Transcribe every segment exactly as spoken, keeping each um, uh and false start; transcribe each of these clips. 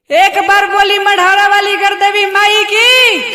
एक बार बोली मढ़ौरा वाली गरदेवी माई की।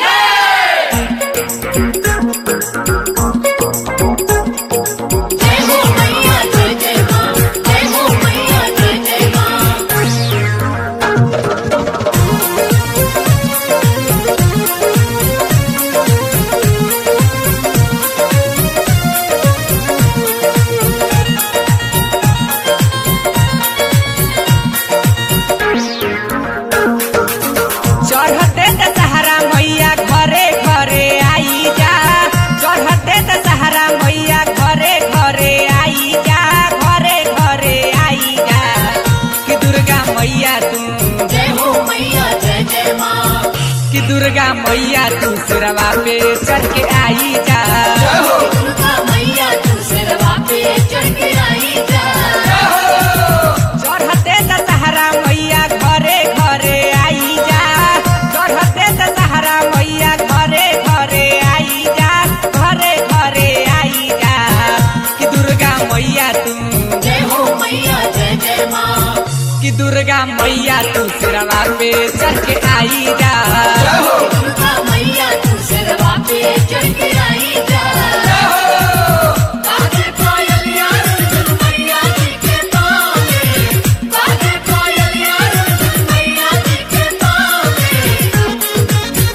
चढ़ते दशहरा मैया घरे घरे आई जा, चढ़ते दशहरा मैया घरे घरे आई जा, घरे घरे आई जा। कि दुर्गा मैया तू जय हो मैया जय जय माँ, कि दुर्गा मैया तू सिरवा पे चढ़ के आई जा। दुर्गा मैया तू सिरवा पे चढ़ के आई जा। चढ़ते दशहरा मैया घरे घरे आई जा, चढ़ते दशहरा मैया घरे घरे आई जा, घरे घरे आई जा। कि दुर्गा मैया तू जय हो मैया जय जय माँ, कि दुर्गा मैया तू सिरवा पे चढ़ के आई जा। दुर्गा मैया तू सिरवा पे चढ़ के आई जा। बाजे पायल यार अर्जुन मैया जी के पाँव में, बाजे पायल यार अर्जुन मैया जी के पाँव में।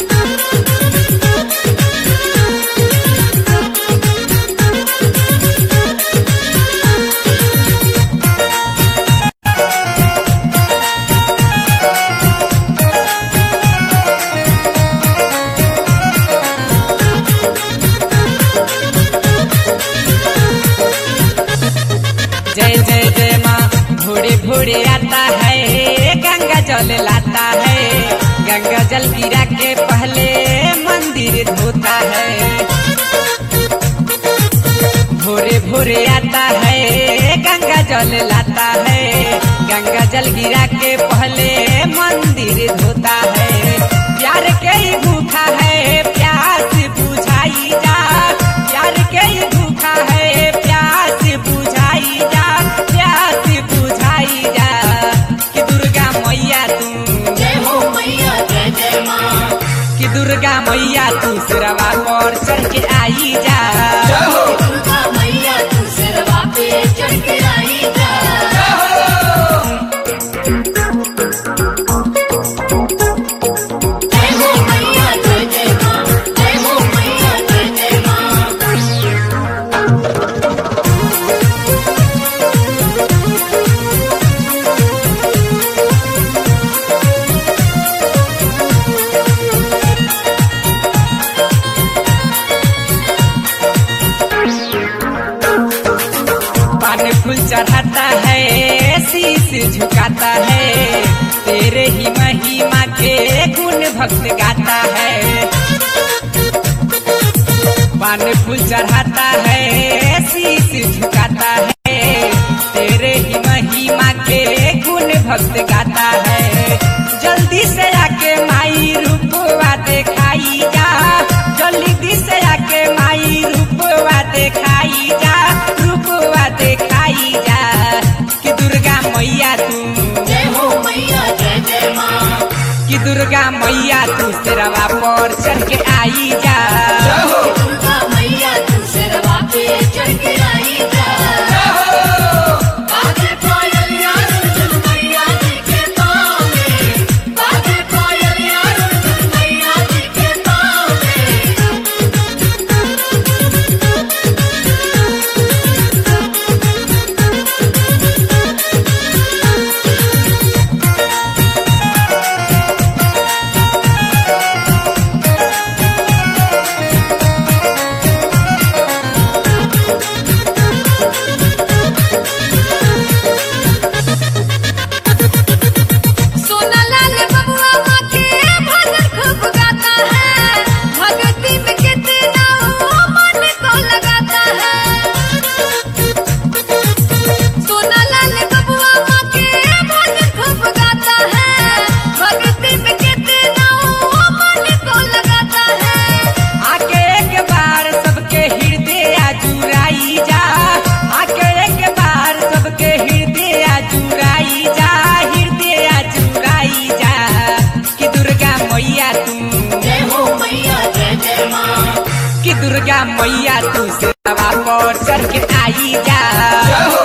जय जय जय माँ भोरे भोरे आता है, गंगा जल लाता है, गंगा जल गिरा के पहले मंदिर धोता है। भोरे भोरे आता है, गंगा जल लाता है, गंगा जल गिरा के पहले मंदिर धोता है। प्यार के ही भूखा है प्यास बुझाई जा, प्यार के ही भूखा है प्यास बुझाई जा, प्यास बुझाई जा। कि दुर्गा मैया तू जय हो मैया जय जय माँ, कि दुर्गा मैया तू सिरवा पर चढ़ के आई जा। दुर्गा मैया तू सिरवा पे चढ़ के आई जा। जय हो मैया जय जय माँ, जय हो मैया जय जय माँ। पान फूल चढ़ाता है शीश झुकाता है, तेरे ही महिमा के गुण भक्त गाता है। पान फूल चढ़ाता है शीश झुकाता है, तेरे ही महिमा के गुण भक्त गाता है। जल्दी से आके माई रूपवा दिखाई जा, जल्दी से आके माई रूपवा दिखाई जा, रूपवा दिखाई जा। कि दुर्गा मैया तू जय हो मैया जय जय माँ, कि दुर्गा मैया तू सिरवा पर चढ़ के आई जा। दुर्गा मैया तू सिरवा पे चढ़ के आई जा। बाजे पायल यार अर्जुन मैया जी के पाँव में, बाजे पायल यार अर्जुन मैया जी के पाँव में। पर चढ़ के आई जा